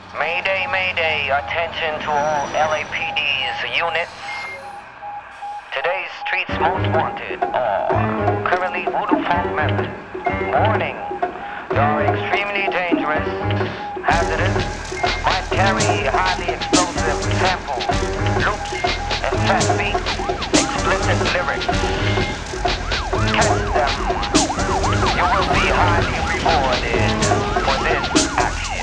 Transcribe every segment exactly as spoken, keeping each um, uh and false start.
Mayday, mayday, attention to all L A P D's units. Today's streets most wanted are currently voodoo funk members. Warning, they are extremely dangerous, hazardous, might carry highly explosive samples, loops, and fast beats, explicit lyrics. Catch them. You will be highly rewarded for this action.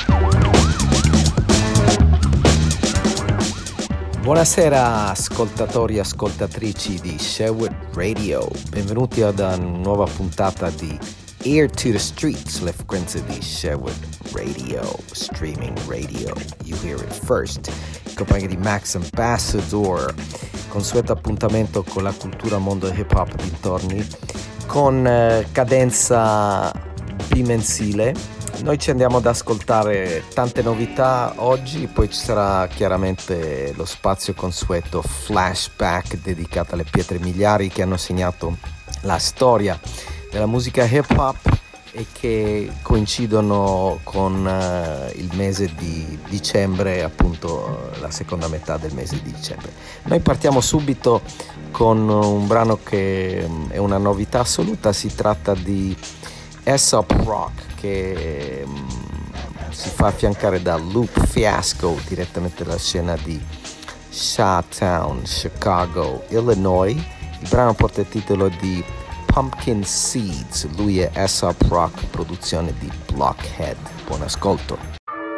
Buonasera ascoltatori e ascoltatrici di Sherwood Radio, benvenuti ad una nuova puntata di Ear to the Streets, le frequenze di Sherwood Radio, streaming radio, you hear it first, in compagnia di Max Ambassador, consueto appuntamento con la cultura mondo hip hop dintorni, con eh, cadenza bimensile. Noi ci andiamo ad ascoltare tante novità oggi, poi ci sarà chiaramente lo spazio consueto flashback dedicato alle pietre miliari che hanno segnato la storia della musica hip hop e che coincidono con uh, il mese di dicembre, appunto la seconda metà del mese di dicembre. Noi partiamo subito con un brano che è una novità assoluta, si tratta di Aesop Rock, che um, si fa affiancare da Loop Fiasco direttamente dalla scena di Chi-Town, Chicago, Illinois. Il brano porta il titolo di Pumpkin Seeds, lui è Aesop Rock, produzione di Blockhead. Buon ascolto.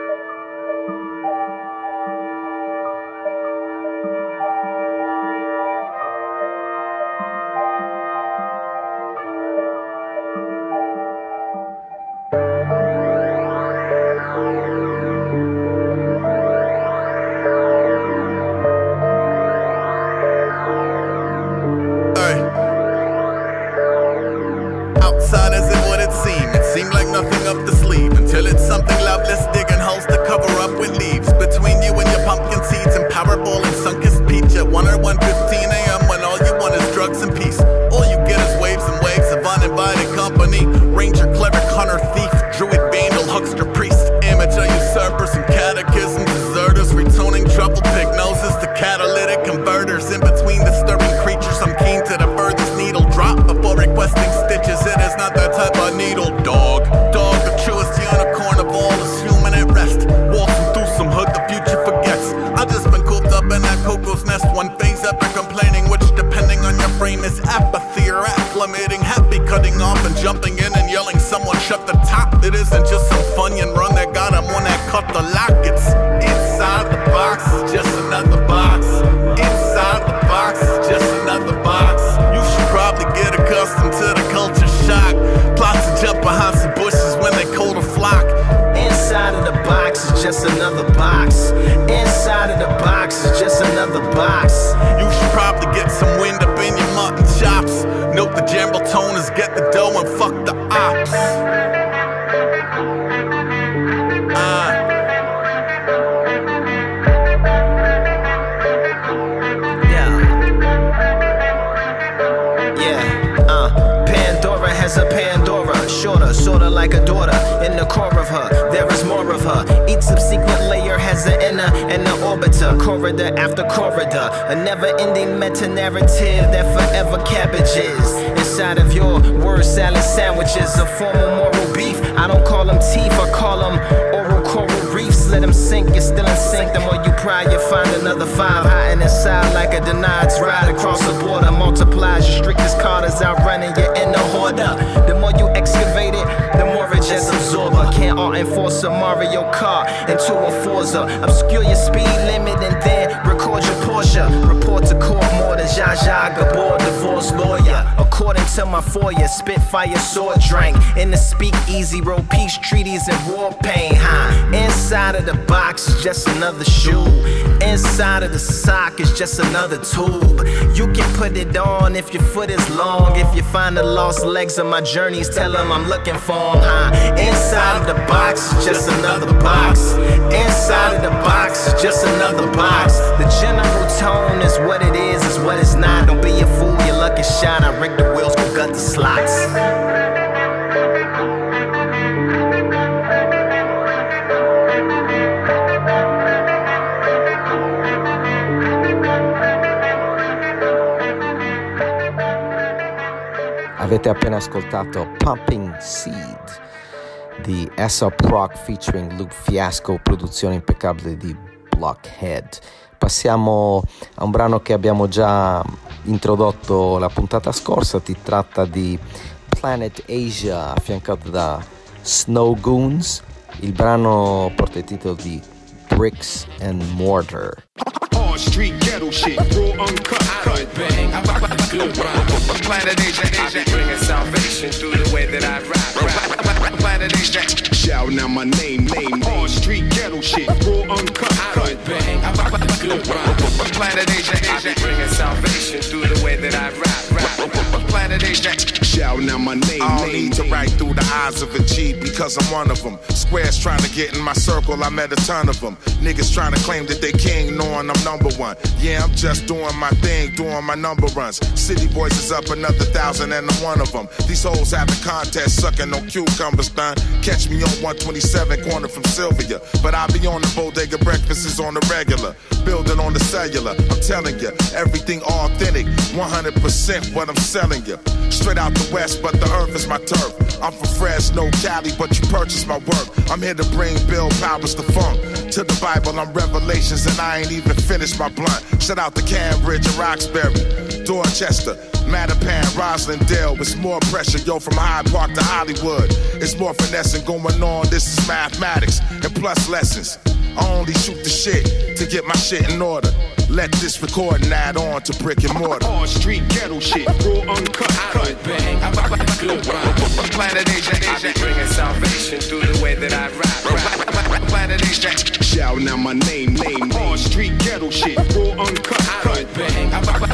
After corridor, a never-ending meta-narrative that forever cabbages inside of your word salad sandwiches, a form of moral beef. I don't call them teeth, I call them oral coral reefs. Let them sink, you're still in sync. The more you pry, you find another five hiding inside like a denied ride across the border. Multiplies your strictest Carters outrunning your inner hoarder. The more you excavate it, the more it just absorber. Can't all enforce a Mario Kart into a Forza. Obscure your speed limit and then record your Porsche. Report to court more than Zsa Zsa Gabor, divorce lawyer. According to my foyer, Spitfire sword drank in the speakeasy, wrote peace treaties and war pain. Huh? Inside of the box is just another shoe. Inside of the sock is just another tube. You can put it on if your foot is long. If you find the lost legs of my journeys, tell them I'm looking for them. Huh? Inside of the box is just another box. Inside of the box is just another box. The general tone is what it is, is what it's not. Don't be a fool, your luck is shot. I rig the wheels, go gut the slots. Avete appena ascoltato Pumping Seed di A$AP Rock featuring Luke Fiasco, produzione impeccabile di Blockhead. Passiamo a un brano che abbiamo già introdotto la puntata scorsa, si tratta di Planet Asia affiancato da Snow Goons. Il brano porta il titolo di Bricks and Mortar. Street ghetto shit, raw uncut, cut bang. Planet Asia, Asia, bringing salvation through the way that I rap. Planet Asia, shouting out my name, name. All street ghetto shit, raw uncut, cut bang. Planet Asia, Asia, bringing salvation through the way that I rap. Planet Asia, shouting out my name, name. I don't need to write through the eyes of a G because I'm one of them. Squares trying to get in my circle, I met a ton of them. Niggas trying to claim that they king, knowing I'm number one. Yeah, I'm just doing my thing, doing my number runs. City Boys is up another thousand and I'm one of them. These hoes having contests, sucking on cucumbers, done. Catch me on one twenty-seven, corner from Sylvia. But I be on the bodega, breakfast is on the regular. Building on the cellular, I'm telling you, everything authentic, one hundred percent what I'm selling you. Straight out the west, but the earth is my turf. I'm from Fresno, Cali, but you purchase my work. I'm here to bring Bill Powers the funk. To the Bible, I'm Revelations, and I ain't even finished my blunt. Shout out to Cambridge and Roxbury, Dorchester, Mattapan, Roslindale. It's more pressure, yo, from Hyde Park to Hollywood. It's more finessing going on, this is mathematics and plus lessons. I only shoot the shit to get my shit in order. Let this recording add on to brick and mortar. All street ghetto shit, raw uncut, cut bang. Planet Asia, Asia, bringing salvation through the way that I rap. Planet Asia, shouting out my name, name. All street ghetto shit, raw uncut, cut bang.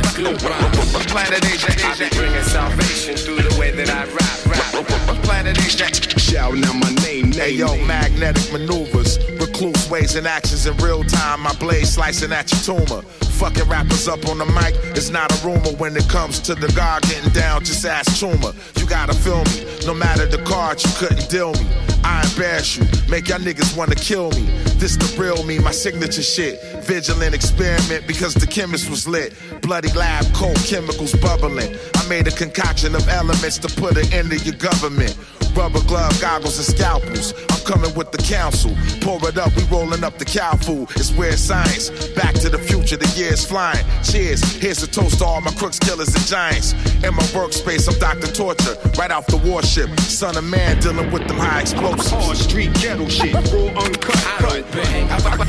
Planet Asia, Asia, bringing salvation through the way that I rap. Planet Asia, shouting out my name, name. Hey yo, magnetic maneuvers, recluse ways and actions in real time. My blade slicing at your tumor. Fucking rappers up on the mic, it's not a rumor when it comes to the guard getting down, just ask Chuma. You gotta feel me, no matter the card, you couldn't deal me. I embarrass you, make y'all niggas wanna kill me. This the real me, my signature shit. Vigilant experiment because the chemist was lit. Bloody lab coat, chemicals bubbling. I made a concoction of elements to put it into your government. Rubber glove, goggles, and scalpels. I'm coming with the council. Pour it up, we rolling up the cow food. It's weird science. Back to the future, the year's flying. Cheers, here's a toast to all my crooks, killers, and giants. In my workspace, I'm Doctor Torture. Right off the warship. Son of man dealing with them high explosives. All street ghetto shit, raw uncut, cut bang.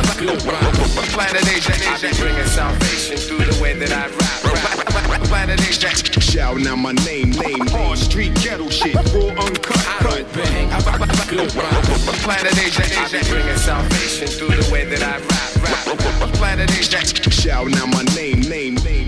Planet Asia, Asia, bringing salvation through the way that I rap. Planet Asia, shouting out my name, name. All street ghetto shit, raw uncut, cut bang. Planet Asia, Asia, bringing salvation through the way that I rap. Planet Asia, shouting out my name, name, name.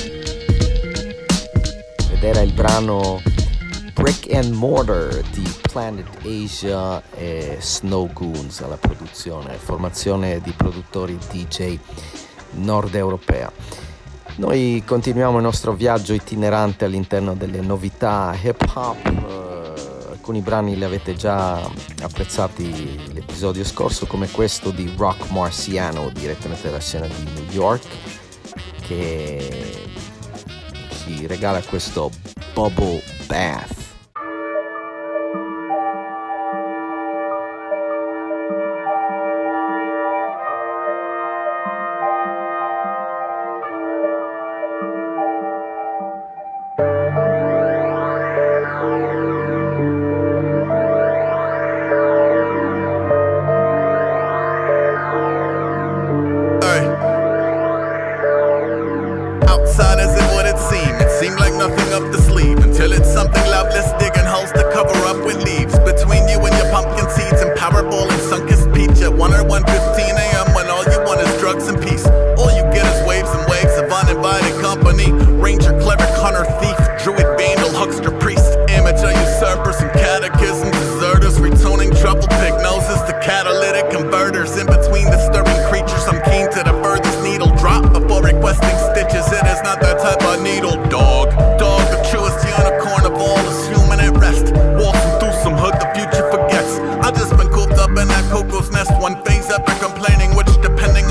Ed era il brano Brick and Mortar di Planet Asia e Snow Goons alla produzione, formazione di produttori D J nord europea. Noi continuiamo il nostro viaggio itinerante all'interno delle novità hip hop. Uh, alcuni brani li avete già apprezzati l'episodio scorso, come questo di Rock Marciano, direttamente dalla scena di New York, che ci regala questo Bubble Bath.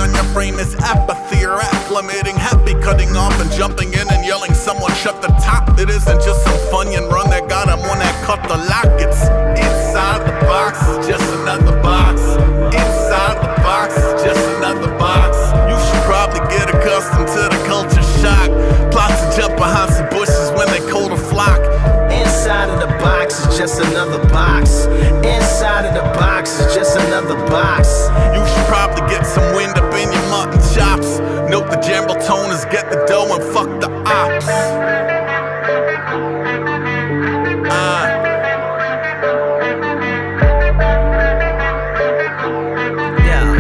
Apathy or acclimating, happy cutting off and jumping in and yelling, someone shut the top. It isn't just some Funyun run that got him on that cut the lockets. Inside the box is just another box. Inside the box is just another box. You should probably get accustomed to the culture shock. Plots to jump behind some bushes when they cold a flock. Inside of the box is just another box. Inside of the box is just another box. You should probably get some wind up in your mutton chops. Note the general tone is get the dough and fuck the ops. Uh. Yeah.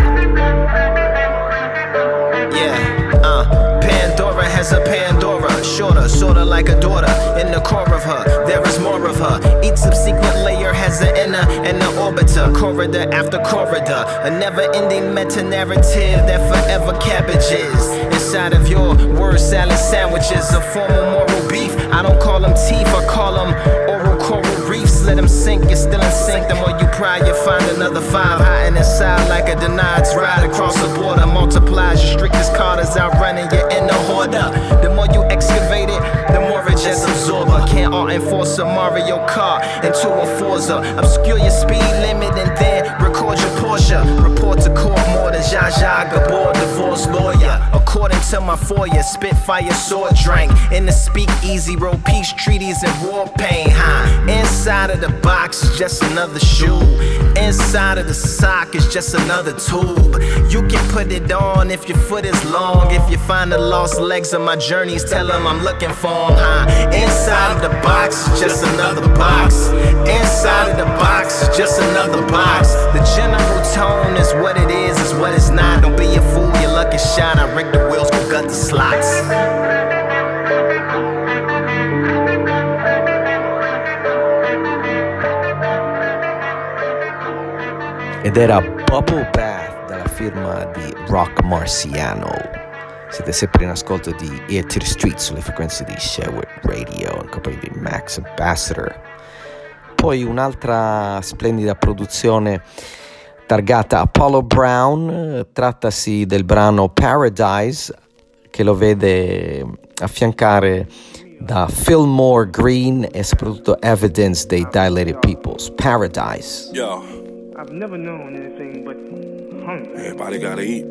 Yeah. Uh. Pandora has a Pandora. Shorter, sorta like a daughter. In the core of her, there is more of her. Each subsequent layer has an inner and an orbiter. Corridor after corridor. A never-ending meta-narrative that forever cabbages. Inside of your word salad sandwiches. A form of moral beef. I don't call them teeth, I call them oral coral reefs. Let them sink, you're still in sync. The more you pry, you find another five. Hiding inside like a denied ride across the border. Multiplies your strictest Carters outrunning your inner hoarder. The more you excavate it, the more it just absorbs. Can't all enforce a Mario Kart into a Forza. Obscure your speed limit and then record your Porsche. Report to court more than Zsa Zsa Gabor, divorce lawyer. According to my foyer, Spitfire sword drank in the speakeasy, wrote peace treaties and war pain. Huh? Inside of the box is just another shoe. Inside of the sock is just another tube. You can put it on if your foot is long. If you find the lost legs of my journeys, tell them I'm looking for them. Huh? Inside of the box is just another box. Inside of the box is just another box. The general tone is what it is, is what it's not. Don't be a fool, your luck is shot. I rig the wheels, go gut the slots. Ed era Bubble Bath dalla firma di Rock Marciano. Siete sempre in ascolto di Ear to the Street sulle frequenze di Sherwood Radio in compagnia di Max Ambassador. Poi un'altra splendida produzione targata Apollo Brown, trattasi del brano Paradise, che lo vede affiancare da Fillmore Green e soprattutto Evidence dei Dilated Peoples. Paradise. Yo, I've never known anything but hunger. Everybody gotta eat.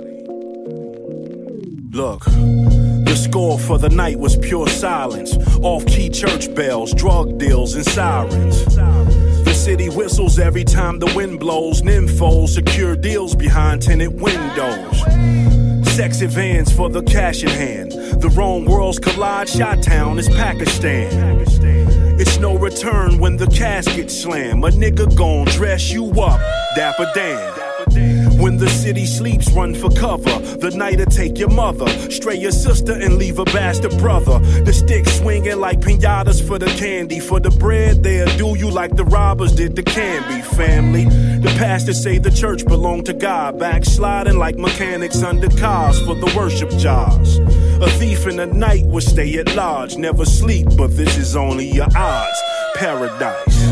Look, the score for the night was pure silence. Off-key church bells, drug deals, and sirens. The city whistles every time the wind blows. Nymphos secure deals behind tinted windows. Sexy vans for the cash in hand. The wrong worlds collide. Chi-town is Pakistan. It's no return when the casket slam. A nigga gon' dress you up, Dapper Dan. When the city sleeps, run for cover. The night'll take your mother, stray your sister and leave a bastard brother. The stick swinging like pinatas for the candy. For the bread, they'll do you like the robbers did the Canby family. The pastors say the church belonged to God. Backsliding like mechanics under cars for the worship jars. A thief in the night will stay at large. Never sleep, but this is only your odds. Paradise.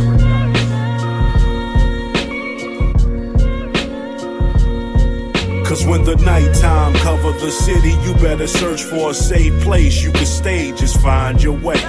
Cause when the nighttime cover the city, you better search for a safe place you can stay, just find your way.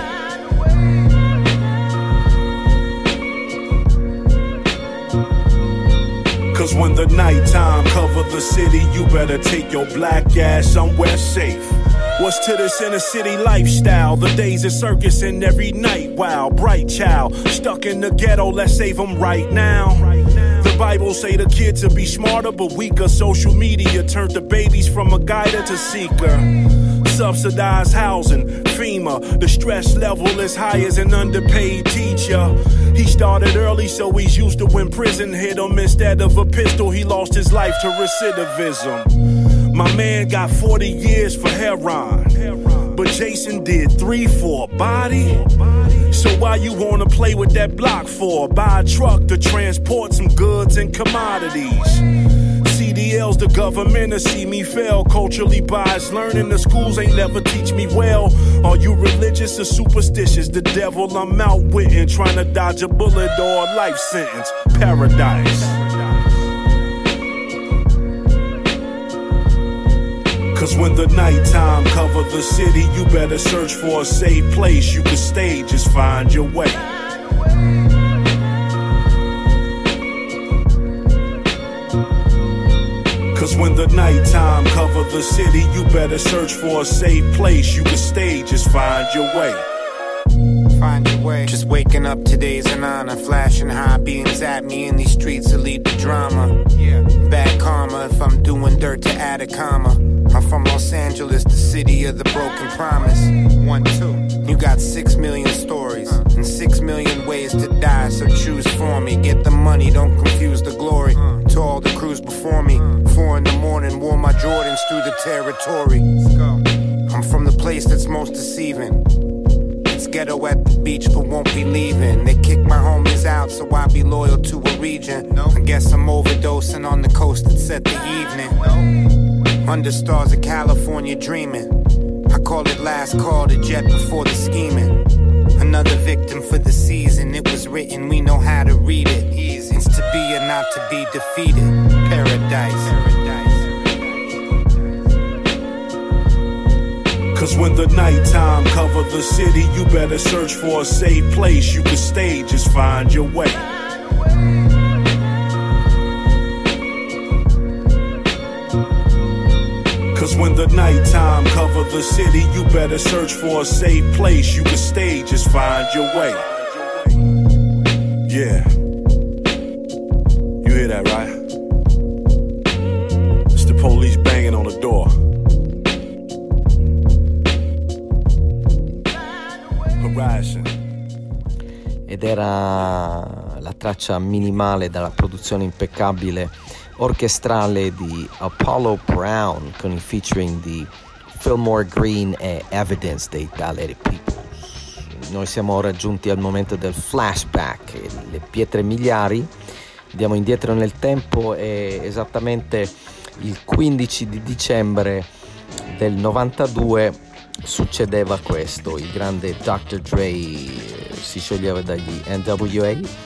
Cause when the nighttime cover the city, you better take your black ass somewhere safe. What's to this inner city lifestyle? The days of circus and every night, wow, bright child. Stuck in the ghetto, let's save them right now. The Bible say the kids will be smarter but weaker. Social media turned the babies from a guider to seeker. Subsidized housing, FEMA. The stress level is high as an underpaid teacher. He started early so he's used to when prison hit him. Instead of a pistol, he lost his life to recidivism. My man got forty years for heroin, but Jason did three for a body. So why you wanna play with that block for? Buy a truck to transport some goods and commodities. C D L's the government to see me fail. Culturally biased, learning the schools ain't never teach me well. Are you religious or superstitious? The devil I'm outwitting, trying to dodge a bullet or a life sentence. Paradise. Cause when when the nighttime cover the city, you better search for a safe place you can stay, just find your way. Cause when the nighttime cover the city, you better search for a safe place you can stay, just find your way. Find your way. Just waking up, today's an honor. Flashing high beams at me in these streets to lead the drama. Yeah. Bad karma if I'm doing dirt to add a comma. I'm from Los Angeles, the city of the broken promise. One, two. You got six million stories uh. and six million ways to die, so choose for me. Get the money, don't confuse the glory. Uh. To all the crews before me. Uh. Four in the morning, wore my Jordans through the territory. Let's go. I'm from the place that's most deceiving. Ghetto at the beach, but won't be leaving. They kick my homies out, so I be loyal to a region. No. I guess I'm overdosing on the coast that set the evening. No. Under stars of California dreaming. I call it last call to jet before the scheming. Another victim for the season. It was written, we know how to read it. Easy. It's to be or not to be defeated. Paradise. Paradise. Cause when the nighttime cover the city, you better search for a safe place you can stay, just find your way. Cause when the nighttime cover the city, you better search for a safe place you can stay, just find your way. Yeah. You hear that, right? It's the police banging on the door. Ed era la traccia minimale dalla produzione impeccabile orchestrale di Apollo Brown con il featuring di Fillmore Green e Evidence dei Ballet Peoples. Noi siamo ora giunti al momento del flashback, le pietre miliari. Andiamo indietro nel tempo e esattamente il quindici di dicembre del novantadue succedeva questo. Il grande doctor Dre si scioglieva dagli N W A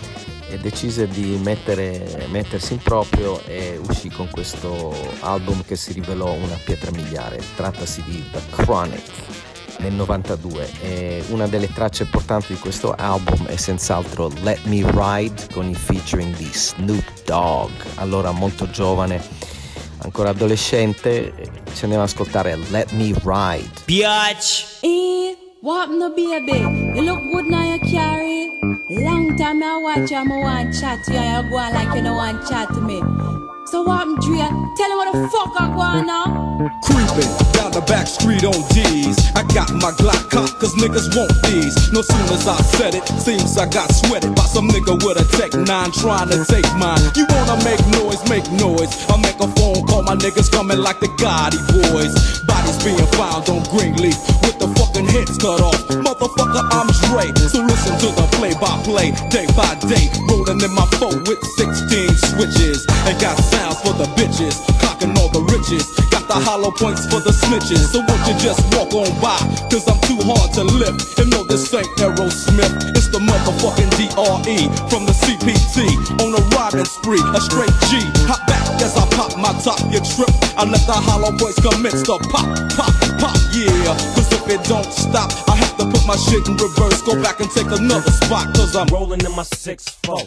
e decise di mettere, mettersi in proprio e uscì con questo album che si rivelò una pietra miliare. Trattasi di The Chronic nel novantadue e una delle tracce importanti di questo album è senz'altro Let Me Ride con il featuring di Snoop Dogg, allora molto giovane, ancora adolescente. Ci andiamo ad ascoltare Let Me Ride. Biatch! Eh, what no baby? You look good now you carry. Long time I watch you, I want chat to you, you go on like you don't want chat to me. So what I'm Dre? Tell him what the fuck I go on now. Creeping down the back street on D's. I got my Glock cocked cause niggas want these. No sooner as I said it, seems I got sweated by some nigga with a Tech nine trying to take mine. You wanna make noise, make noise. I make a phone call, my niggas coming like the Gotti boys. Bodies being found on Greenleaf with the fucking heads cut off. Motherfucker, I'm Dre. So listen to the play-by-play, day by day. Rolling in my phone with sixteen switches. And got sounds for the bitches, clocking all the riches. Got the hollow points for the snitches. So won't you just walk on by, cause I'm too hard to lift. And no, this ain't Aerosmith, it's the motherfucking D R E from the C P T. On a robbing spree, a straight G. Hop back as I pop my top, you trip. I let the hollow points commence to pop, pop, pop, yeah. Cause if it don't stop, I have to put my shit in reverse. Go back and take another spot, cause I'm rolling in my six four.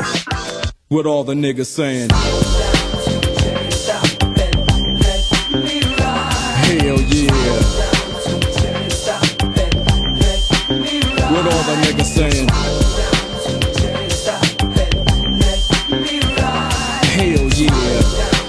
What all the niggas saying? Hell yeah. What all the niggas saying? Hell yeah.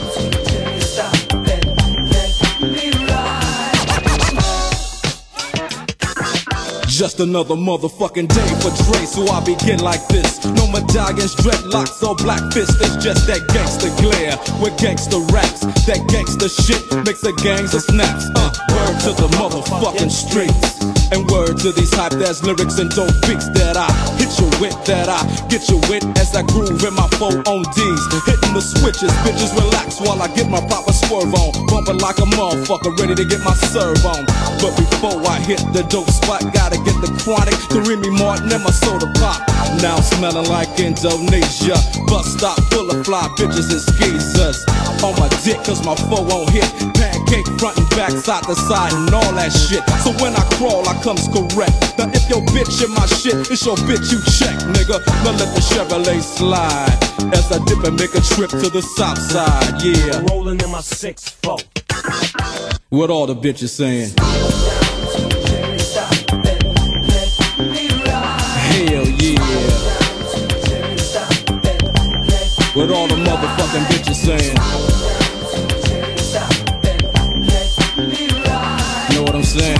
Just another motherfucking day for Dre, so I begin like this. No medallions, dreadlocks, or black fists. It's just that gangster glare with gangster raps. That gangster shit makes the gangs of snaps. Uh, word to the motherfucking streets. And word to these hype ass lyrics and dope beats that I hit you with, that I get you with as I groove in my four on D's. Hitting the switches, bitches relax while I get my proper swerve on. Bumping like a motherfucker, ready to get my serve on. But before I hit the dope spot, gotta get the chronic to Remy Martin and my soda pop. Now I'm smelling like Indonesia. Bus stop full of fly bitches and skeezers. On my dick cause my foe won't hit. Pancake front and back, side to side and all that shit. So when I crawl, I comes correct. Now if your bitch in my shit, it's your bitch you check, nigga. Now let the Chevrolet slide as I dip and make a trip to the south side, yeah. Rolling in my six four. What all the bitches saying? Hell yeah. What all the motherfucking bitches saying? Know what I'm saying?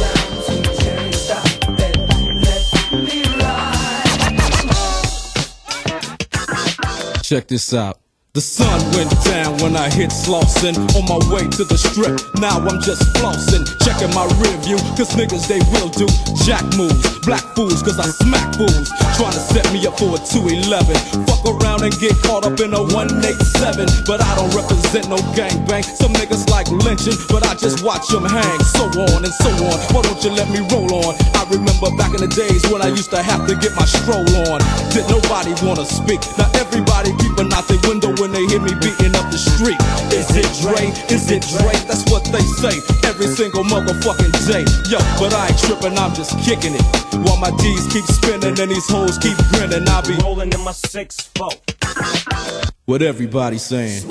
Check this out. The sun went down when I hit Slauson. On my way to the strip, now I'm just flossing. Checking my rear view, cause niggas they will do jack moves. Black fools, cause I smack fools. Trying to set me up for a two eleven. Fuck around and get caught up in a one eighty-seven. But I don't represent no gangbang. Some niggas like lynching, but I just watch them hang. So on and so on, why don't you let me roll on? I remember back in the days when I used to have to get my stroll on. Did nobody wanna speak? Now everybody peeping out the window when they hear me beating up the street. Is it Dre? Is it Dre? That's what they say every single motherfucking day. Yo, but I ain't tripping, I'm just kicking it. While my D's keep spinning and these hoes keep grinning, I'll be rolling in my six four. What everybody saying?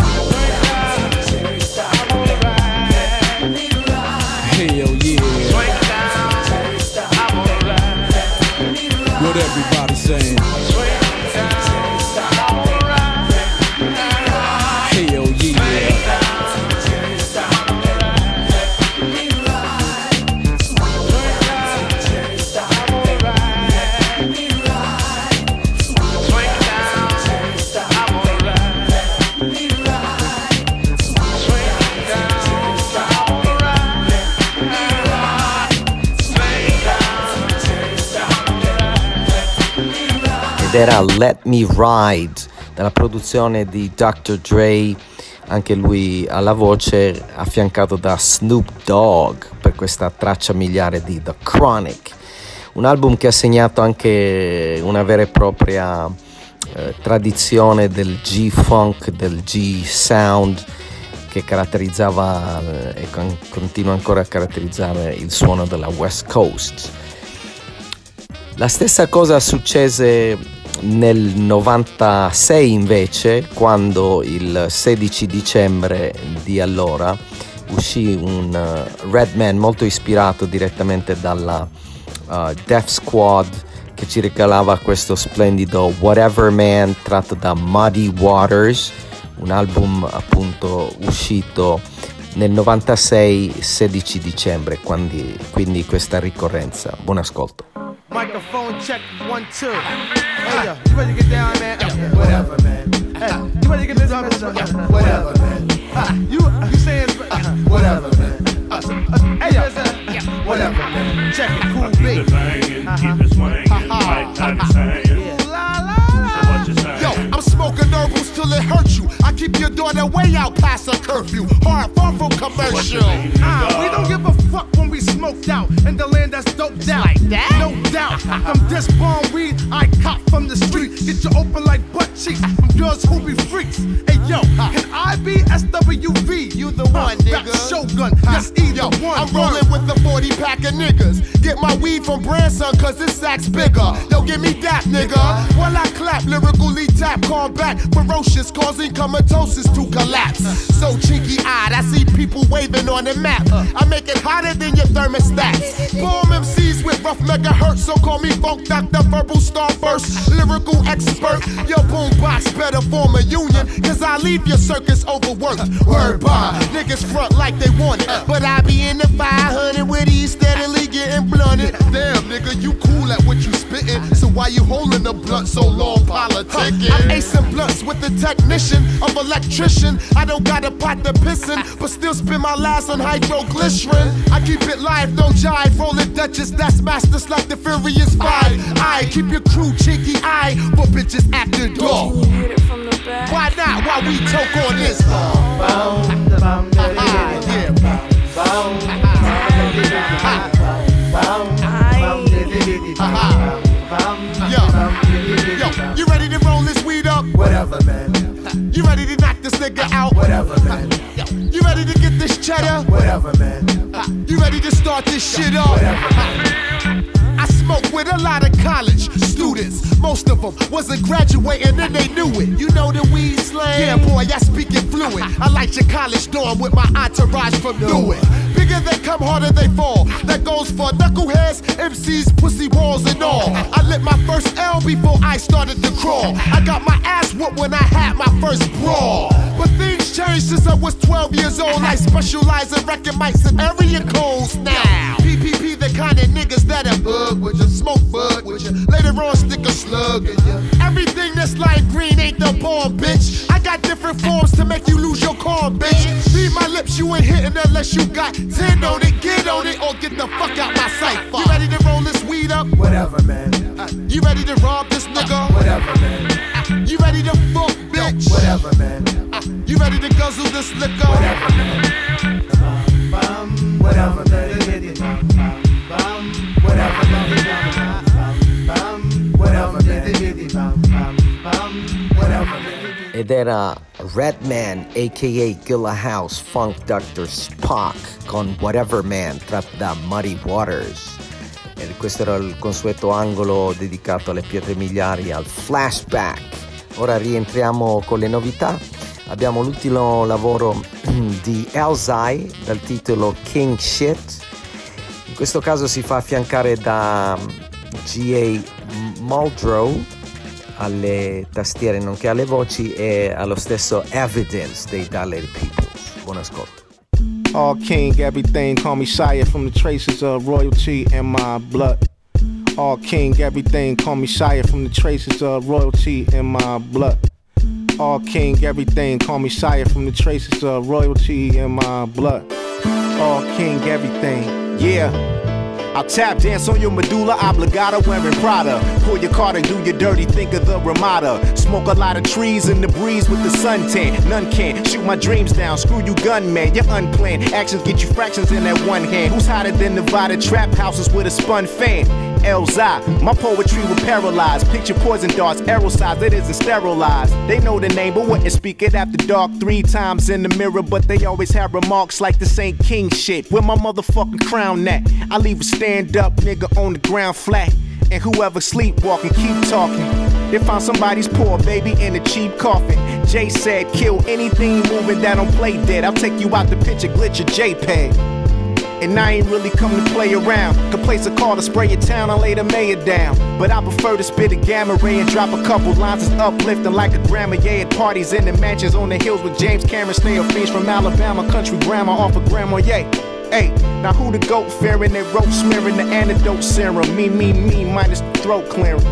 Hell yeah. What everybody saying? Ed era Let Me Ride dalla produzione di doctor Dre, anche lui alla voce, affiancato da Snoop Dogg per questa traccia miliare di The Chronic, un album che ha segnato anche una vera e propria eh, tradizione del G-Funk, del G-Sound che caratterizzava eh, e con- continua ancora a caratterizzare il suono della West Coast. La stessa cosa successe nel novantasei invece, quando il sedici dicembre di allora uscì un uh, Redman molto ispirato direttamente dalla uh, Def Squad, che ci regalava questo splendido Whatever Man tratto da Muddy Waters, un album appunto uscito nel novantasei sedici dicembre, quindi, quindi questa ricorrenza. Buon ascolto. Microphone check, one, two. Hey, yo, you ready to get down, man? Yeah, whatever, man. Hey, you ready to get this on this one? Whatever, man. Uh, you, you saying, uh, whatever, man. Uh, uh, hey, yo, uh, whatever, man. Check it, cool beat. Keep it banging, uh-huh. Keep it swinging, like how you saying. Yeah. La, la, la. Yo, I'm smoking herbals till it hurts you. I keep your daughter way out past her curfew. Hard, far from commercial. Uh, we don't give a fuck when we smoked out in the land that's doped out. Like that? No doubt. From this bomb weed, I cop from the street. Get you open like butt cheeks from girls who be freaks. Hey yo, can I be S W V? You the one, nigga. Back Shogun, yes, either one. I'm rolling with a forty pack of niggas. Get my weed from Branson, cause this sack's bigger. Yo, give me that, nigga. While I clap, lyrically tap, combat, ferocious, causing comatosis to collapse. So cheeky eyed, I see people waving on the map. I make it hotter than your thermostats. Bomb M Cs with rough megahertz, so call me Funk Doctor, verbal starburst, lyrical expert. Your boombox better form a union, cause I leave your circus overworked. Word by niggas front like they want it, but I be in the five hundred with these steadily getting blunted. Damn, nigga, you cool at what you spittin', so why you holding the blunt so long, politicking? I'm acing blunts with the technician of electrician. I don't got a pot to pissin', but still spend my last on hydroglycerin. I keep it live, no jive, rolling Dutchess, that's masters like the Furious Five. I keep your crew cheeky eye, but bitches acting dog. Why not? Why we talk on this? Yo, yo, you ready to roll this weed up? Whatever, man. You ready to knock this nigga out? Whatever. Whatever, man. You ready to get this cheddar? Whatever, man. You ready to start this shit off? Whatever, man. I smoke with a lot of college students. Most of them wasn't graduating and they knew it. You know the weed slang? Yeah, boy, I speak it fluent. I like your college dorm with my entourage from Newark. Bigger they come, harder they fall. That goes for knuckleheads, M Cs, pussy walls and all. I lit my first L before I started to crawl. I got my ass whooped when I had my first brawl. But things changed since I was twelve years old. I specialize in wrecking mics and area codes now. P P P, the kind of niggas that'll bug with you, smoke bud with you. Later on, stick a slug in you. Everything that's lime green ain't the bomb, bitch. I got different forms to make you lose your calm, bitch. Read my lips, you ain't hitting unless you got ten on it. Get on it or get the fuck out my sight. You ready to roll this weed up? Whatever, man. You ready to rob this nigga? Whatever, man. You ready to fuck, bitch? Whatever, man. You ready to guzzle this liquor? Whatever, man. Bum, whatever, man. Bum, whatever, man. Bum, whatever, man. Whatever, man. Ed era Redman, a k a. Gilla House, Funk doctor Spock, con Whatever Man, tratto da Muddy Waters. E questo era il consueto angolo dedicato alle pietre miliari, al flashback. Ora rientriamo con le novità. Abbiamo l'ultimo lavoro di Elzhi dal titolo King Shit. In questo caso si fa affiancare da G A. Muldrow alle tastiere nonché alle voci e allo stesso Evidence dei Dilated Peoples. Buon ascolto. All king, everything, call me sire from the traces of royalty in my blood. All king, everything, call me sire from the traces of royalty in my blood. All king, everything, call me sire from the traces of royalty in my blood. All king, everything, yeah. I'll tap dance on your medulla oblongata wearing Prada. Pull your card and do your dirty, think of the Ramada. Smoke a lot of trees in the breeze with the suntan. None can shoot my dreams down. Screw you gunman, you're unplanned. Actions get you fractions in that one hand. Who's hotter than Nevada trap houses with a spun fan? Elzhi, my poetry will paralyze. Picture poison darts, aerosolize, it isn't sterilized. They know the name but wouldn't speak it after dark. Three times in the mirror, but they always have remarks like this ain't king shit. Where my motherfucking crown at? I leave a stand up nigga on the ground flat. And whoever sleepwalking, keep talking. They found somebody's poor baby in a cheap coffin. Jay said, kill anything moving that don't play dead. I'll take you out the picture, glitch a JPEG. And I ain't really come to play around. Could place a call to spray your town and lay the mayor down. But I prefer to spit a gamma ray and drop a couple lines that's uplifting like a grammar. Yeah, at parties in the mansions on the hills with James Cameron. Stay a fiends from Alabama, country grandma off of grandma, yeah. Hey, now who the goat fearing that rope smearing the antidote serum? Me, me, me, minus the throat clearing.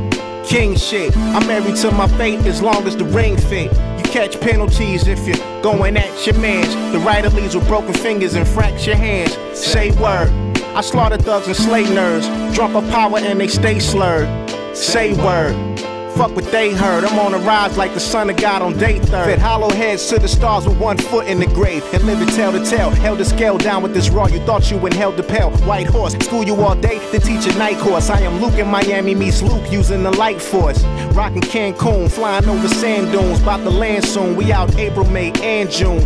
King shit, I'm married to my fate as long as the ring fit. You catch penalties if you're going at your mans. The writer leaves with broken fingers and fracture hands. Say word, I slaughter thugs and slay nerds. Drunk of power and they stay slurred. Say word, fuck what they heard. I'm on a rise like the son of God on day third. Fed hollow heads to the stars with one foot in the grave. And live it tell to tell. Held the scale down with this raw. You thought you inhaled the pale. White horse, school you all day, then teach a night course. I am Luke in Miami meets Luke using the light force. Rockin' Cancun, flying over sand dunes. About to land soon. We out April, May, and June.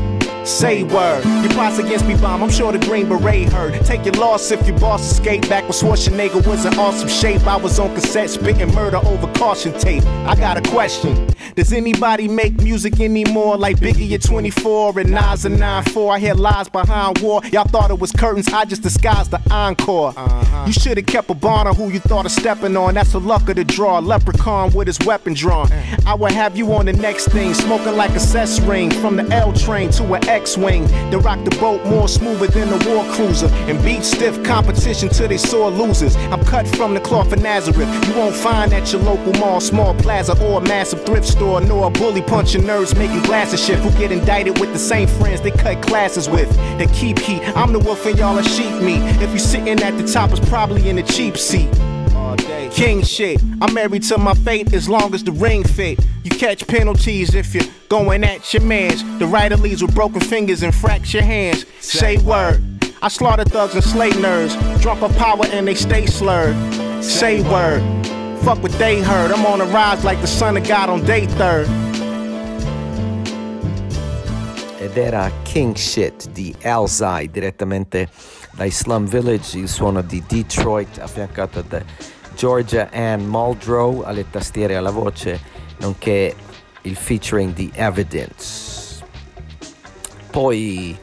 Say word, your plots against me bomb, I'm sure the Green Beret heard. Take your loss if your boss escaped. Back when Schwarzenegger was in awesome shape, I was on cassette spitting murder over caution tape. I got a question, does anybody make music anymore like Biggie at twenty-four and Nas at nine four? I hear lies behind war, y'all thought it was curtains, I just disguised the encore. Uh-huh. You should've kept a bond on who you thought of stepping on, that's the luck of the draw. Leprechaun with his weapon drawn. I would have you on the next thing, smoking like a cess ring. From the L train to an X-wing, then rock the boat more smoother than a war cruiser, and beat stiff competition till they sore losers. I'm cut from the cloth of Nazareth. You won't find at your local mall, small plaza, or a massive thrift store, nor a bully punching nerds making glasses shit who get indicted with the same friends they cut classes with. They keep heat. I'm the wolf and y'all are sheep meat. If you sitting at the top, it's probably in a cheap seat. King shit, I'm married to my fate as long as the ring fit. You catch penalties if you're going at your mans. The writer leaves with broken fingers and fracture hands. Say word, I slaughter thugs and slay nerds. Drunk of power and they stay slurred. Say word, fuck what they heard. I'm on a rise like the son of God on day third. ed era King Shit di Elzhi, direttamente dai Slum Village, il suono di Detroit, affiancato da Georgia Ann Muldrow alle tastiere e alla voce, nonché il featuring di Evidence. Poi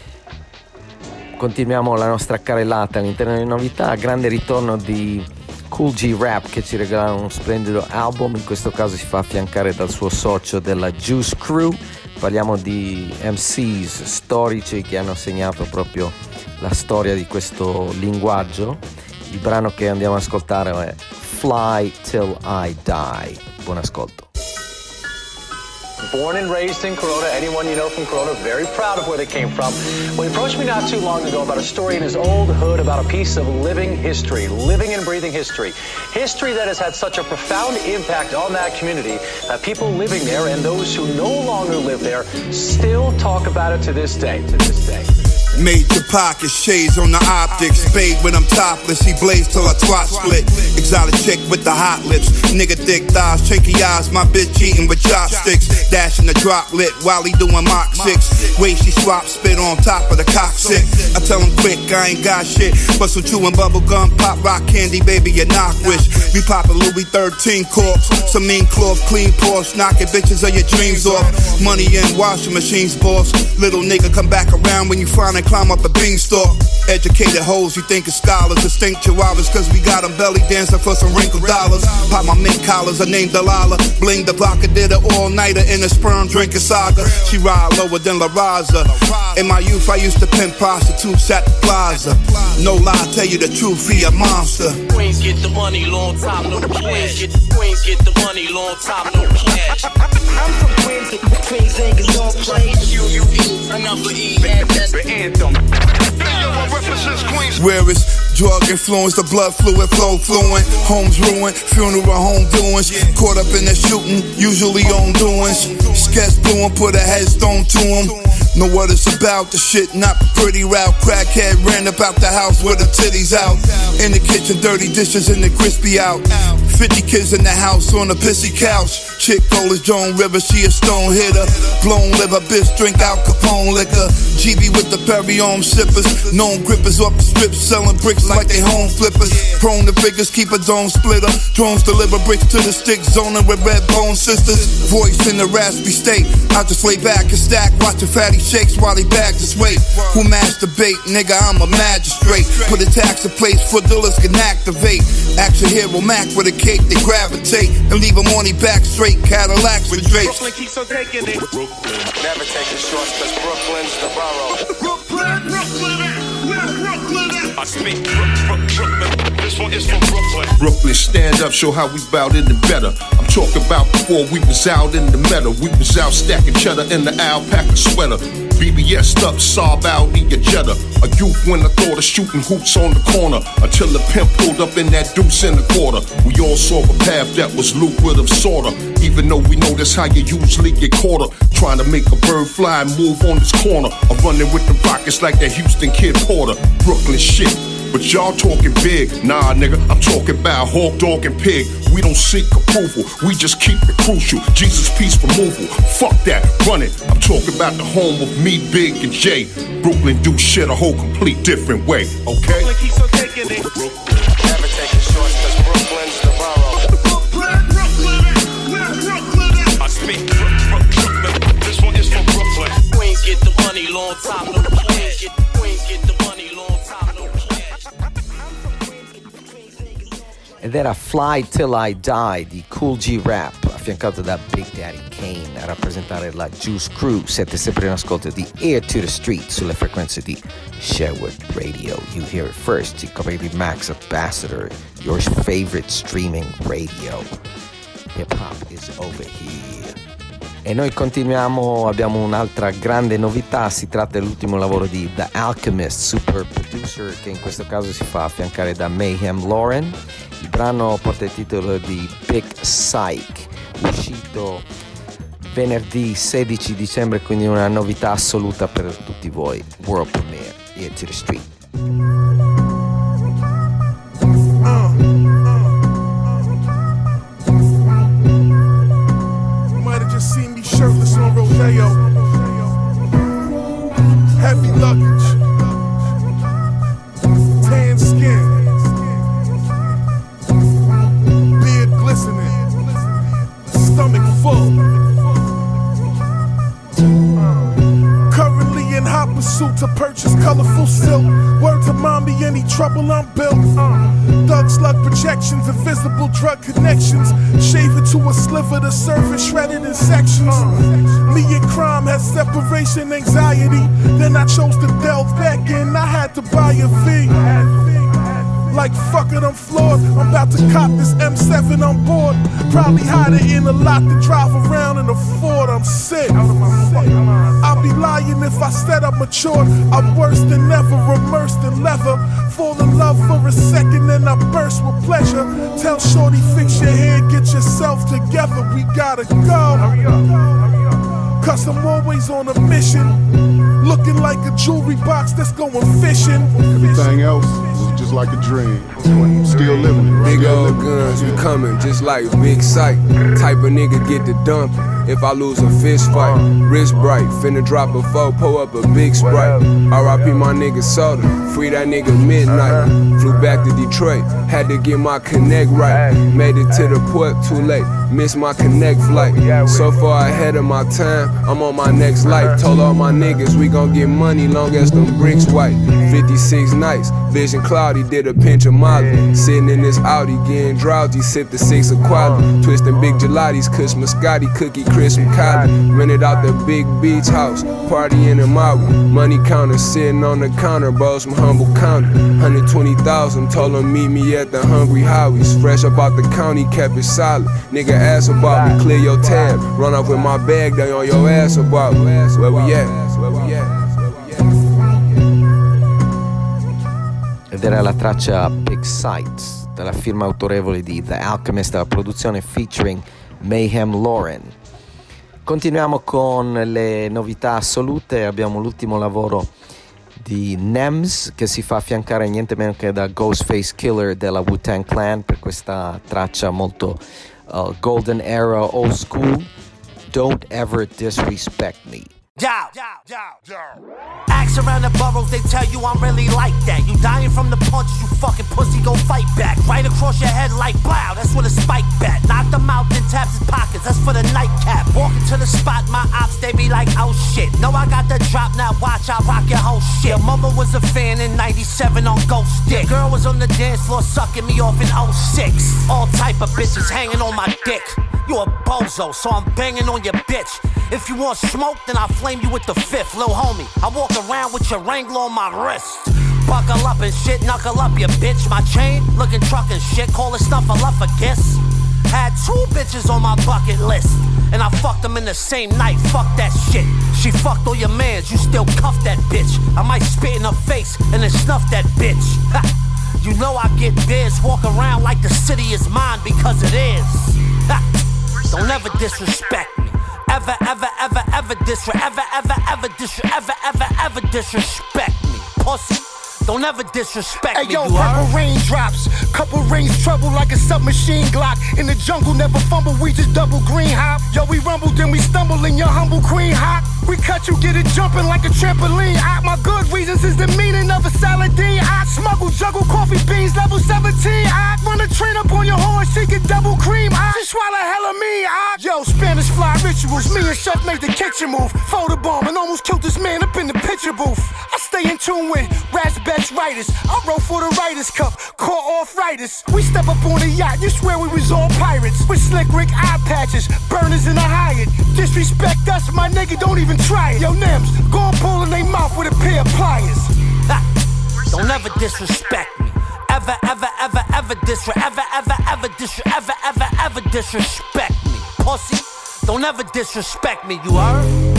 continuiamo la nostra carrellata all'interno delle novità, grande ritorno di Kool G Rap che ci regala uno splendido album, in questo caso si fa affiancare dal suo socio della Juice Crew. Parliamo di M Cs storici che hanno segnato proprio la storia di questo linguaggio. Il brano che andiamo ad ascoltare è Fly Till I Die. Buon ascolto. Born and raised in Corona, anyone you know from Corona, very proud of where they came from. Well, he approached me not too long ago about a story in his old hood about a piece of living history, living and breathing history. History that has had such a profound impact on that community that people living there and those who no longer live there still talk about it to this day, to this day. Major pockets, shades on the optics. Spade when I'm topless, he blaze till I twat split. Exotic chick with the hot lips. Nigga thick thighs, shaky eyes. My bitch eating with chopsticks. Dashing the drop lit while he doing Mach six. Way she swap spit on top of the coccyx. I tell him quick, I ain't got shit. But some chewing bubble gum, pop rock candy, baby, you knock wish. We poppin' Louis thirteen corks. Some mean cloth, clean Porsche. Knocking bitches of your dreams off. Money in washing machines, boss. Little nigga come back around when you find and climb up a beanstalk. Educated hoes, you think of scholars. Distinct chihuahuas, cause we got them belly dancing for some wrinkled dollars. Pop my mink collars, her name Delilah. Bling the vodka, did an all-nighter in a sperm drinking saga. She ride lower than La Raza. In my youth, I used to pimp prostitutes at the plaza. No lie, tell you the truth, he a monster. Queens get the money, long time, no cash. Get, Queens get the money, long time, no cash. I'm from Queens, Queens niggas don't play. Q U E, another E, and that's the anthem. Where is drug influence, the blood fluid flow fluent. Homes ruined, funeral home doings. Caught up in the shooting, usually on doings. Sketch blue and put a headstone to him. Know what it's about, the shit not pretty route. Crackhead ran about the house with her titties out. In the kitchen, dirty dishes and the crispy out. Fifty kids in the house on a pissy couch. Chick cold as Joan River, she a stone hitter. Blown liver, bitch drink Al Capone liquor. G B with the Perry on sippers. Known grippers off the strip, selling bricks like they home flippers. Prone to figures, keep a dome splitter. Drones deliver bricks to the stick, zoning with red bone sisters. Voice in the raspy state. I just lay back and stack, watching fatty shakes while he bags his weight. Who masturbate? Nigga, I'm a magistrate. Put a tax in place for dealers can activate. Action hero Mac with a cake, they gravitate and leave him on he back straight. Cadillacs with drapes. Brooklyn keeps on taking it. Brooklyn. Never taking shorts cause Brooklyn's the borough. Brooklyn, Brooklyn, where Brooklyn at? I speak Brooklyn. This one is from Brooklyn. Brooklyn, stand up, show how we bout it and better. I'm talking about before we was out in the meadow. We was out stacking cheddar in the alpaca sweater. B B S up, sob out in your Jetta. A youth when I thought of shooting hoops on the corner. Until the pimp pulled up in that deuce in the quarter. We all saw a path that was lucrative sorta. Even though we know that's how you usually get caught up. Trying to make a bird fly and move on this corner. I'm running with the Rockets like that Houston Kid Porter. Brooklyn shit. But y'all talking big, nah nigga, I'm talking about hawk, dog, and pig. We don't seek approval, we just keep it crucial. Jesus peace removal, fuck that, run it. I'm talking about the home of me, Big, and Jay. Brooklyn do shit a whole complete different way, okay? Brooklyn keeps on taking it. Brooklyn. Never taking shorts cause Brooklyn's the borough. Brooklyn, Brooklyn, where Brooklyn at? I speak Brooklyn, this one is from Brooklyn. Queens get the money, long time, no cash. Queens get the money, long time, no cash. Ed era Fly Till I Die di Kool G Rap, affiancato da Big Daddy Kane a rappresentare la Juice Crew. Siete sempre in ascolto di Air to the Street sulle frequenze di Sherwood Radio. You hear it first, il Corelli Max Ambassador, your favorite streaming radio. Hip hop is over here. E noi continuiamo, abbiamo un'altra grande novità, si tratta dell'ultimo lavoro di The Alchemist, super producer, che in questo caso si fa affiancare da Mayhem Lauren. Il brano porta il titolo di Big Psych, uscito venerdì sedici dicembre, quindi una novità assoluta per tutti voi. World Premiere, Ear to the Street. Shirtless on Rodeo. pursuit to purchase colorful silk. Word to mommy, any trouble I'm built. Thug slug projections, invisible drug connections. Shave it to a sliver, the surface shredded in sections. Me and crime had separation anxiety. Then I chose to delve back in, I had to buy a V. Like fuck it, I'm floored. I'm about to cop this M seven on board. Probably hide it in a lot to drive around in a Ford. I'm sick. I'll be lying if I said I'm matured. I'm worse than ever, immersed in leather. Fall in love for a second, then I burst with pleasure. Tell shorty, fix your hair, get yourself together. We gotta go. Cause I'm always on a mission. Looking like a jewelry box that's going fishing. Everything else was just like a dream. Still living it. Big old guns, we coming just like Big Sight. Type of nigga get the dumping if I lose a fist fight. Wrist bright, finna drop a foe, pull up a big Sprite. R I P my nigga Soda, free that nigga midnight. Flew back to Detroit, had to get my connect right. Made it to the port too late, missed my connect flight. So far ahead of my time, I'm on my next life. Told all my niggas we gon' get money long as them bricks white. fifty-six nights, vision cloudy, did a pinch of Molly. Sitting in this Audi, getting drowsy, sip the six of quality. Twisting big gelatis, kush Moscati, cookie crisp from Cali. Rented out the big beach house, partying in Maui. Money counter, sitting on the counter, bros from Humble County. one hundred twenty thousand, told them meet me at the Hungry Howies. Fresh up out the county, kept it solid. Nigga ask about me, clear your tab. Run off with my bag, they on your ass about me. Where we at? Where we at? Ed era la traccia Big Sight della firma autorevole di The Alchemist, la produzione featuring Mayhem Lauren. Continuiamo con le novità assolute. Abbiamo l'ultimo lavoro di Nems che si fa affiancare niente meno che da Ghostface Killer della Wu-Tang Clan per questa traccia molto uh, golden era, old school. Don't Ever Disrespect Me. Down, axe around the boroughs, they tell you I'm really like that. You dying from the punch, you fucking pussy, go fight back. Right across your head like blow, that's with a spike bat. Knock them out, then taps his pockets, that's for the nightcap. Walking to the spot, my ops, they be like, oh shit. No, I got the drop, now watch, I rock your whole shit. Your mama was a fan in ninety-seven on Ghost Dick. Your girl was on the dance floor sucking me off in oh six. All type of bitches hanging on my dick. You a bozo, so I'm banging on your bitch. If you want smoke, then I'll flame you with the fifth, lil' homie. I walk around with your Wrangler on my wrist. Buckle up and shit, knuckle up, you bitch. My chain, looking truck and shit, call it stuff a love a kiss. Had two bitches on my bucket list, and I fucked them in the same night, fuck that shit. She fucked all your mans, you still cuff that bitch. I might spit in her face and then snuff that bitch. Ha. You know I get biz, walk around like the city is mine because it is. Ha. Don't ever disrespect me. Ever, ever, ever, ever disrespect. Ever, ever, ever disrespect. Ever, ever, ever disrespect me. Pussy. Don't ever disrespect hey, me, yo, you purple heard? raindrops, couple rings trouble like a submachine Glock. In the jungle, never fumble, we just double green hop. Yo, we rumble, then we stumble in your humble queen hop. We cut you, get it jumping like a trampoline. I, my good reasons is the meaning of a saladine. I smuggle, juggle, coffee beans, level seventeen. I run a train up on your horn, she get double cream. I just swallow hella me. I, yo, Spanish fly rituals, me and Chef made the kitchen move. Photo bomb and almost killed this man up in the picture booth. I stay in tune with Raspberry writers. I wrote for the Writers Cup, caught arthritis. We step up on the yacht, you swear we was all pirates. With slick Rick eye patches, burners in a Hyatt. Disrespect us, my nigga, don't even try it. Yo, Nems, go and pull in they mouth with a pair of pliers. Ha. Don't ever disrespect me. Ever, ever, ever, ever disrespect. Ever, ever, ever disrespect. Ever, ever, ever disrespect me. Pussy, don't ever disrespect me, you heard?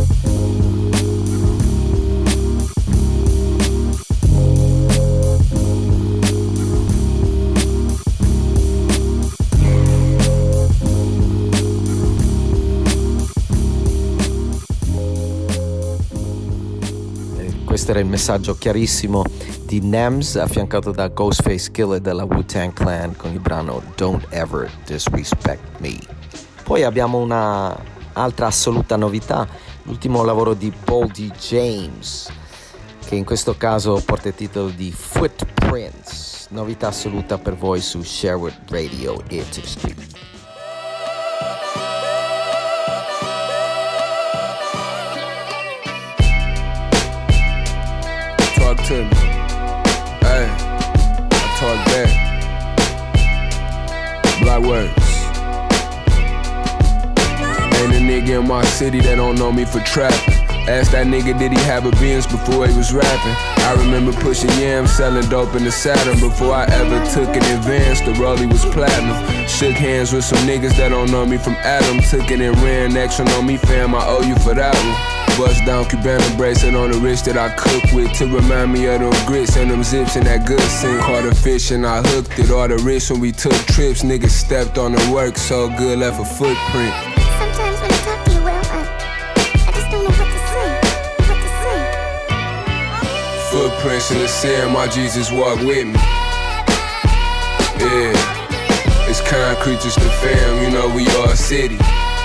Questo era il messaggio chiarissimo di Nems, affiancato da Ghostface Killer della Wu-Tang Clan con il brano Don't Ever Disrespect Me. Poi abbiamo una altra assoluta novità, l'ultimo lavoro di Boldy James, che in questo caso porta il titolo di Footprints, novità assoluta per voi su Sherwood Radio, Ear to the Street. talk to me. Hey, I talk back. Black words. Ain't a nigga in my city that don't know me for trapping. Asked that nigga did he have a Benz before he was rapping. I remember pushing yams, selling dope in the Saturn. Before I ever took an advance, the rollie was platinum. Shook hands with some niggas that don't know me from Adam. Took it and ran, action on me fam, I owe you for that one. Bust down Cubana bracelet on the wrist that I cook with to remind me of them grits and them zips and that good scene. Caught a fish and I hooked it, all the wrists when we took trips. Niggas stepped on the work, so good left a footprint. Sometimes when I talk to you, well, uh, I just don't know what to say, what to say. Footprints in the sand, my Jesus walk with me. Yeah, it's concrete just the fam, you know we all city.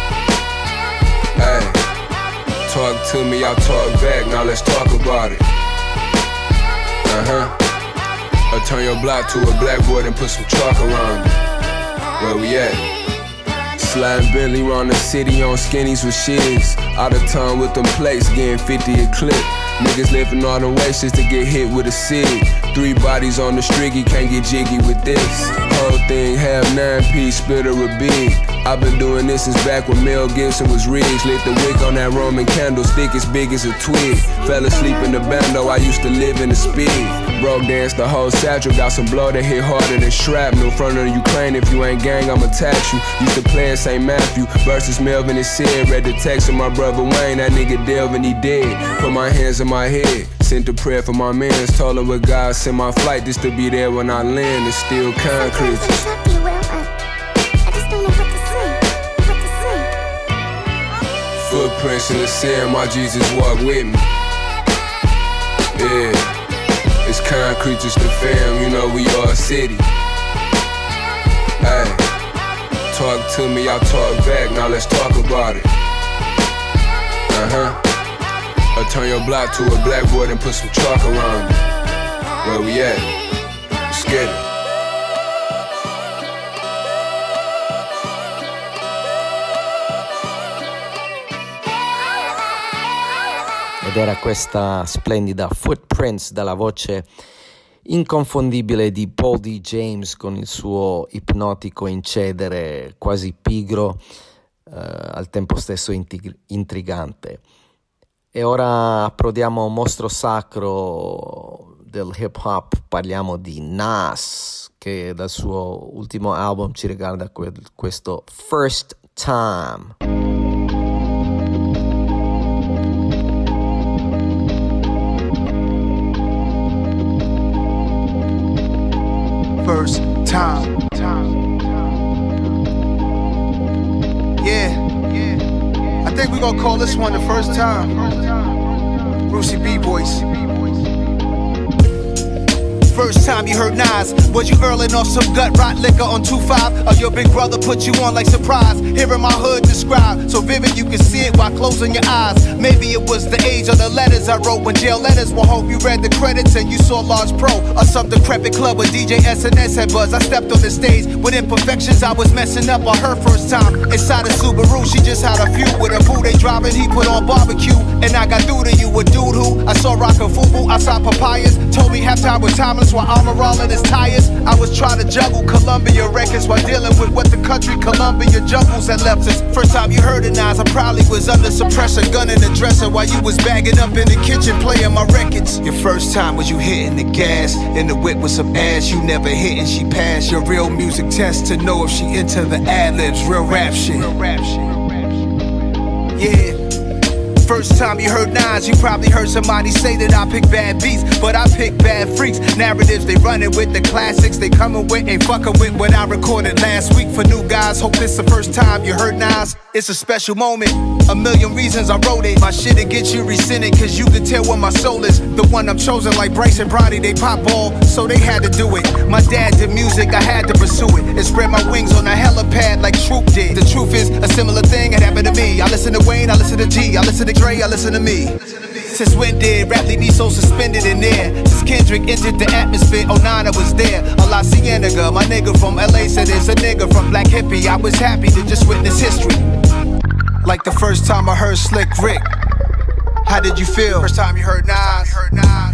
Hey. Talk to me, I'll talk back, now let's talk about it. Uh-huh. Or turn your block to a blackboard and put some chalk around it. Where we at? Sliding Bentley round the city on skinnies with shiz. Out of town with them plates, getting fifty a clip. Niggas lifting all them weights just to get hit with a cig. Three bodies on the striggy, can't get jiggy with this. Whole thing half nine piece, splitter a big. I've been doing this since back when Mel Gibson was Riggs. Lit the wick on that Roman candle, stick as big as a twig. Fell asleep in the bando, I used to live in the speed. Bro danced the whole satchel, got some blow that hit harder than shrapnel. Front of Ukraine, if you ain't gang, I'ma tax you. Used to play at Saint Matthew versus Melvin and Sid. Read the text of my brother Wayne, that nigga Delvin, he dead. Put my hands on my head, sent a prayer for my mans. Told him with God sent my flight just to be there when I land. It's still concrete. Footprints in the sand, my Jesus walk with me. Yeah, it's concrete just the fam, you know we all city. Hey, talk to me, I'll talk back, now let's talk about it. Uh-huh. Or turn your block to a blackboard and put some chalk around it. Where we at? Let's get it. Ed era questa splendida Footprints dalla voce inconfondibile di Paul D. James con il suo ipnotico incedere quasi pigro, eh, al tempo stesso intig- intrigante. E ora approdiamo a un mostro sacro del hip hop, parliamo di Nas, che dal suo ultimo album ci regala que- questo First Time. First time. Yeah, yeah. I think we're gonna call this one the first time. Brucey B-Boys. First time you heard Nas, was you earling off some gut rot liquor on two five? Or your big brother put you on like surprise? Hearing my hood described, so vivid you can see it while closing your eyes. Maybe it was the age of the letters I wrote when jail letters will hope you read the credits and you saw Large Pro or some decrepit club where D J S N S had buzz. I stepped on the stage with imperfections, I was messing up on her first time. Inside a Subaru, she just had a few with a boo they driving, he put on barbecue. And I got through to you, a dude who I saw rockin' FUBU outside Papayas. Told me halftime was timeless while armor all in his tires. I was trying to juggle Columbia records while dealing with what the country Columbia jungles had left us. First time you heard it, Nas, I probably was under suppressor, gun in the dresser while you was bagging up in the kitchen playing my records. Your first time was you hitting the gas in the whip with some ass you never hit and she passed your real music test to know if she into the ad-libs, real rap shit. Yeah. First time you heard Nas, you probably heard somebody say that I pick bad beats, but I pick bad freaks. Narratives, they running with the classics, they coming with, ain't fucking with what I recorded last week. For new guys, hope this the first time you heard Nas. It's a special moment, a million reasons I wrote it. My shit'll get you rescinded, cause you can tell where my soul is. The one I'm chosen like Bryce and Bronny, they pop ball, so they had to do it. My dad did music, I had to pursue it, and spread my wings on a helipad like Troop did. The truth is, a similar thing had happened to me. I listen to Wayne, I listen to G, I listen to Dre, I listen to me. Since when did rap leave me so suspended in air? Since Kendrick entered the atmosphere, oh nine I was there. A La Cienega, my nigga from L A said it's a nigga from Black Hippie. I was happy to just witness history. Like the first time I heard Slick Rick. How did you feel? First time you heard Nas.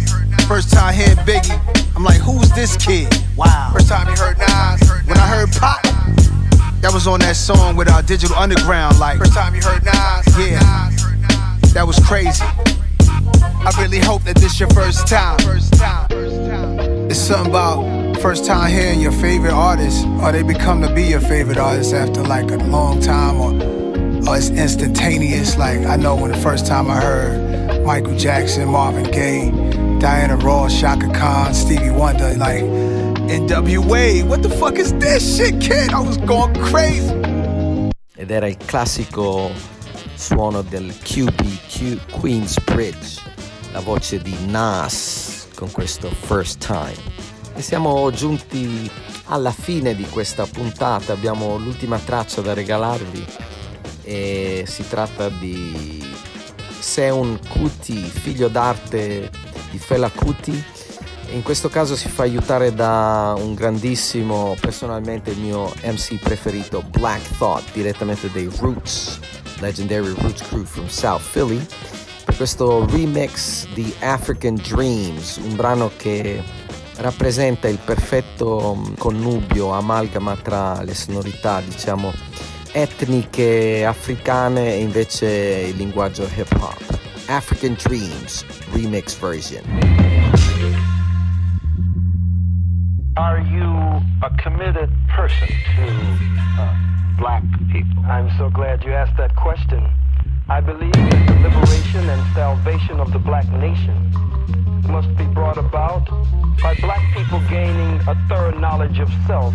First time hearing Biggie, I'm like, who's this kid? Wow. First time you heard Nas, when I heard Pop, that was on that song with our Digital Underground. Like, first time you heard Nas, yeah, that was crazy. I really hope that this your first time. It's something about first time hearing your favorite artist, or they become to be your favorite artist after like a long time, or, or it's instantaneous. Like, I know when the first time I heard Michael Jackson, Marvin Gaye, Diana Ross, Shaka Khan, Stevie Wonder, like N W A, what the fuck is this shit, kid? I was going crazy. Ed era il classico suono del Q B, Q, Queensbridge, la voce di Nas con questo First Time. E siamo giunti alla fine di questa puntata, abbiamo l'ultima traccia da regalarvi e si tratta di Seun Kuti, figlio d'arte di Fela Kuti. In questo caso si fa aiutare da un grandissimo, personalmente il mio M C preferito, Black Thought, direttamente dei Roots, legendary Roots crew from South Philly, per questo remix di African Dreams, un brano che rappresenta il perfetto connubio, amalgama tra le sonorità, diciamo, etniche africane e invece il linguaggio hip hop. African Dreams remix version. Are you a committed person to uh, black people? I'm so glad you asked that question. I believe that the liberation and salvation of the black nation must be brought about by black people gaining a thorough knowledge of self.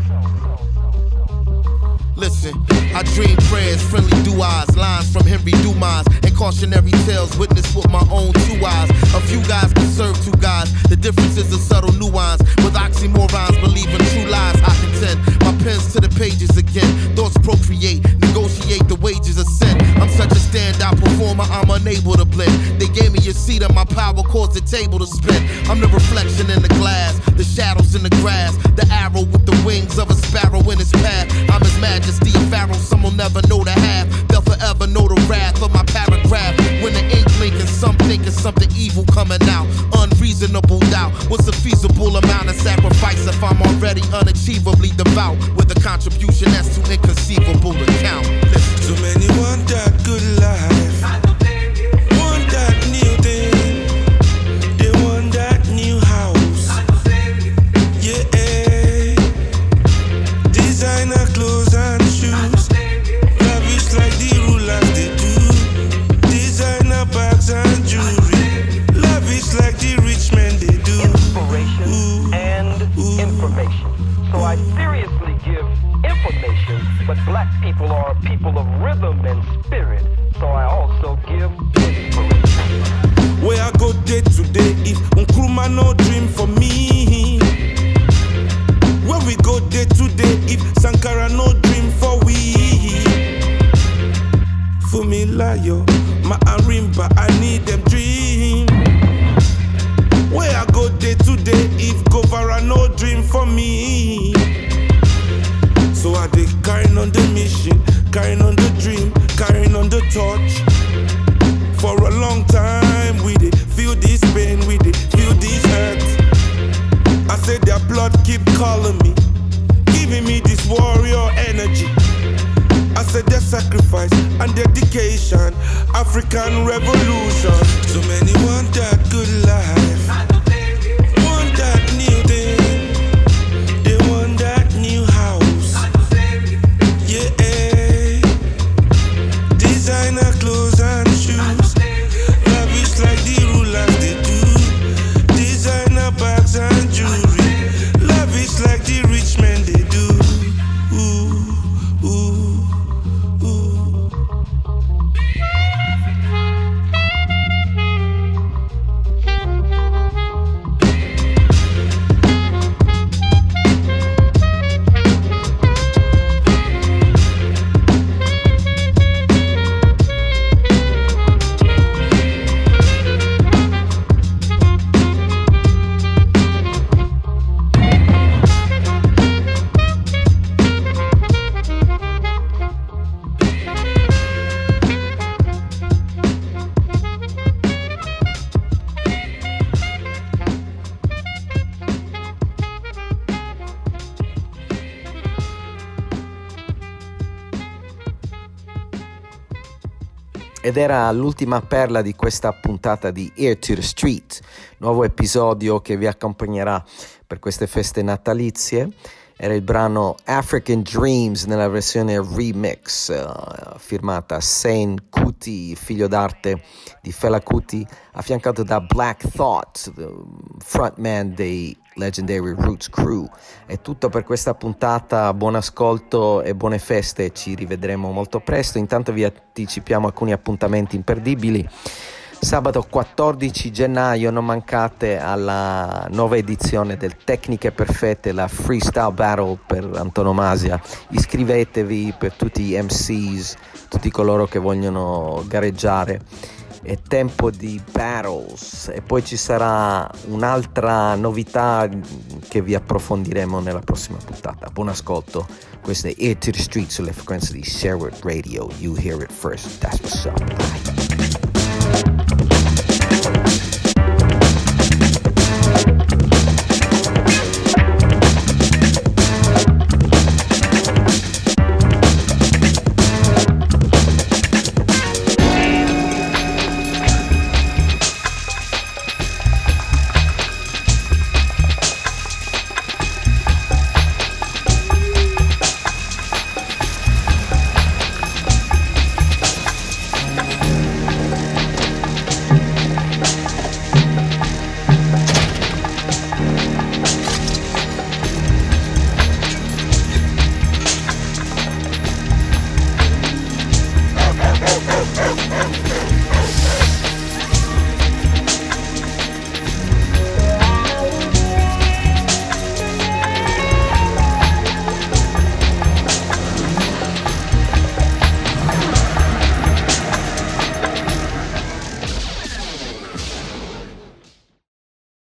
Listen, I dream prayers, friendly do-eyes, lines from Henry Dumas, and cautionary tales witnessed with my own two eyes. A few guys can serve two guys. The difference is a subtle nuance. With oxymorons, believing true lies, I contend. My pen's to the pages again. Thoughts procreate, negotiate the wages of sin. I'm such a standout performer, I'm unable to blend. They gave me a seat and my power caused the table to spin. I'm the reflection in the glass, the shadows in the grass, the arrow with the wings of a sparrow in its path. I'm his majesty, a pharaoh, some will never know the half. They'll forever know the wrath of my paragraph. When the ink blinking, some thinking something evil coming out. Unreasonable doubt. What's a feasible amount of sacrifice if I'm already unachievably devout? With a contribution that's too inconceivable to count. Listen. So many want that good life, want that new thing, they want that new house, yeah, designer clothes and shoes, lavish like the rulers they do, designer bags and jewelry, lavish like the rich men they do. Inspiration Ooh. and Ooh. information. So I seriously give information, but black people are people of rhythm and spirit, so I also give inspiration. Where I go day to day, if Nkrumah no dream for me. Where we go day to day, if Sankara no dream for we. Fumilayo, my Arimba, I need them dream. Where I go day to day, if Govara no dream for me. So I dey carrying on the mission, carrying on the dream, carrying on the torch. For a long time we dey feel this pain, we dey feel this hurt. I say their blood keep calling me, giving me this warrior energy. I said their sacrifice and dedication, African revolution. So many want that good life, want that new thing, they want that new house, yeah, designer clothes and shoes, lavish like the rulers they do, designer bags and jewelry, lavish like the rich men they do. Ooh, ooh, ooh. ed era l'ultima perla di questa puntata di Ear to the Street, nuovo episodio che vi accompagnerà per queste feste natalizie. Era il brano African Dreams nella versione remix, uh, firmata Seun Kuti, figlio d'arte di Fela Kuti, affiancato da Black Thought, frontman dei Legendary Roots Crew. È tutto per questa puntata, buon ascolto e buone feste, ci rivedremo molto presto. Intanto vi anticipiamo alcuni appuntamenti imperdibili. Sabato quattordici gennaio non mancate alla nuova edizione del Tecniche Perfette, la Freestyle Battle per antonomasia. Iscrivetevi per tutti gli M Cs, tutti coloro che vogliono gareggiare. È tempo di battles e poi ci sarà un'altra novità che vi approfondiremo nella prossima puntata. Buon ascolto, questo è Ear to the Street sulle frequenze di Sherwood Radio. You hear it first, that's what's up. Bye.